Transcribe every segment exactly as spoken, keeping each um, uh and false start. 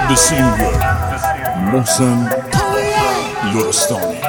The singer محسن لرستانی.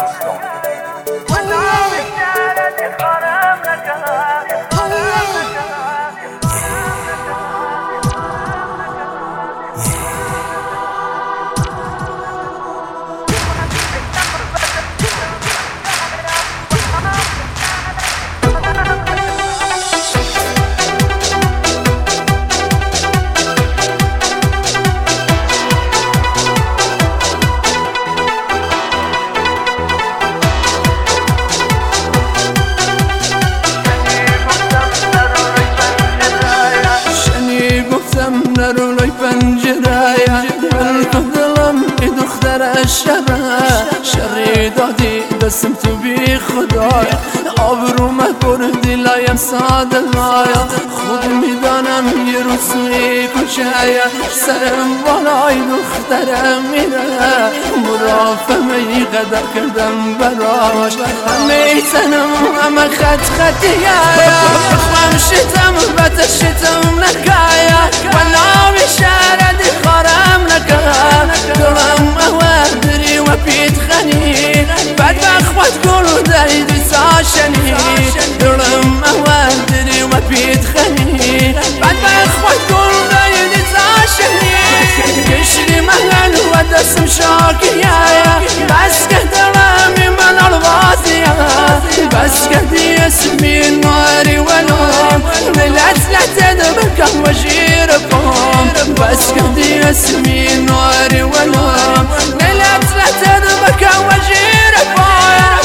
نرولای پنجره من دلم ای دختر شره شری دادی دستم تو بی خدای آبرو مکردی لایم ساده لایا خود میدانم یه روز میکشه سرم بالای دخترم میره مرافمه ای قدر کردم براش همه تنم همه خط خطیه خم شتم بطر شتم نکایا ولا بشارد خرام نکا دلم اوادری و پیت خنی بعد بخوات گلو داری دساشنی دلم اوادری و پیت خنی بعد بخوات گلو داری دساشنی کشری محل و دستم شاکیه بس که دلمی من الوازیه بس که دی اسمی ناری ولوم ملت لتد بکم و جیر بوم بس که دی اسمی ناری ولوم ملت لتد بکم و جیر بوم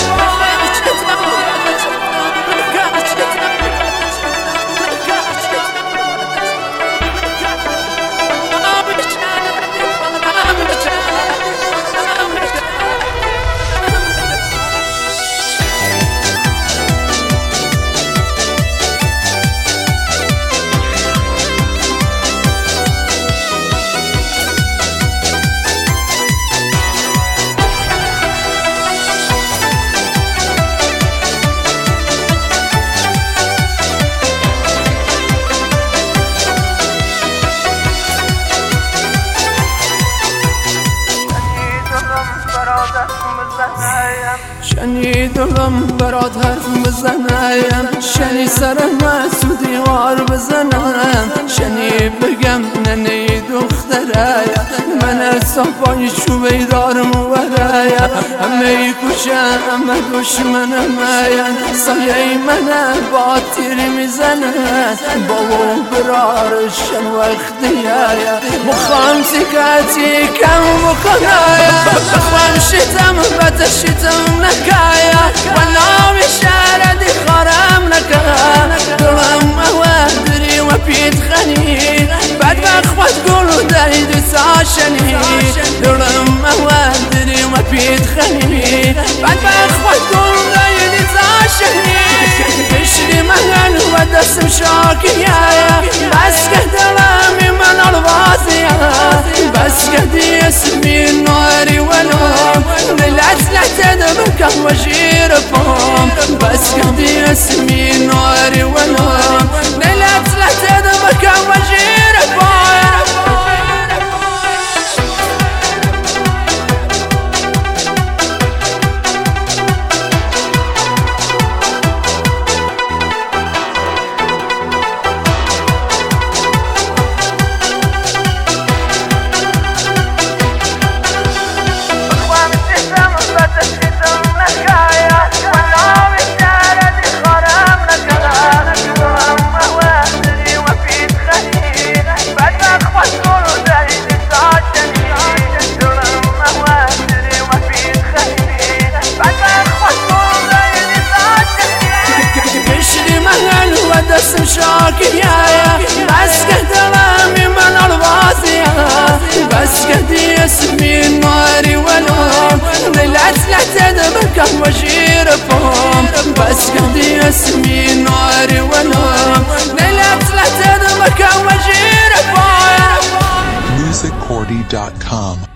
شنی دلم برات حرف بزنم شنی سرم مسو دیوار بزنم شنی بگم ننه دختره من صفای شو بیدارم وره همه کشه همه دشمنم سایه من با تیر میزنه بابا برارشن وقتیه مخوام سکتی کم بکنه مخوام شتم بطر شتم نکایا ولا بشاردی خرام نکا دلم اوادری و پیت خنی بعد بخوات گلو داری دساشنی دلم اوادری و پیت خنی بعد بخوات گلو داری دساشنی کشری محل و دستم شاکیه بس که دلمی من الوازیه بس که دی اسمی ناری ولوم ملت لتد بکم و جیر بوم بس که دی اسمی ناری ولوم ملت لتد بکم و جیر بوم دستم شاکیه بس که دلمی من الوازیه بس که دی اسمی ناری ولوم ملت لتد بکم و جیر بوم بس که دی اسمی ناری ولوم ملت لتد بکم و جیر بوم music cordy dot com